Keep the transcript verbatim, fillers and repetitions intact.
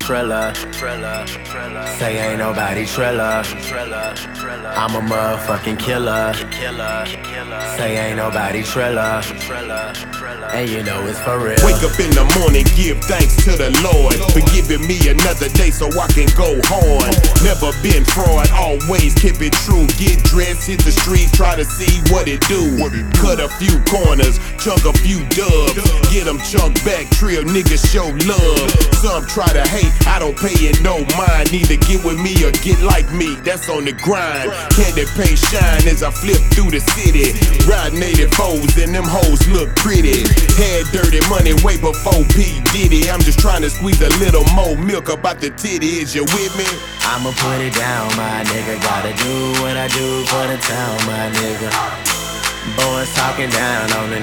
Trilla. Say ain't nobody Trilla. I'm a motherfucking killer. Say ain't nobody Trilla. And you know it's for real. Wake up in the morning, give thanks to the Lord for giving me another day so I can go hard. Never been fraud, always keep it true. Get dressed, hit the street, try to see what it do. Cut a few corners, chunk a few dubs. Get them chunked back, trill niggas show love. Some try to hate, I don't pay it no mind. Either get with me or get like me, that's on the grind. Candy paint shine as I flip through the city. Riding eighty-fours and them hoes look pretty. Had dirty money way before P. Diddy. I'm just trying to squeeze a little more milk about the titty. Is you with me? I'ma put it down, my nigga. Gotta do what I do for the town, my nigga. Boys talking down on the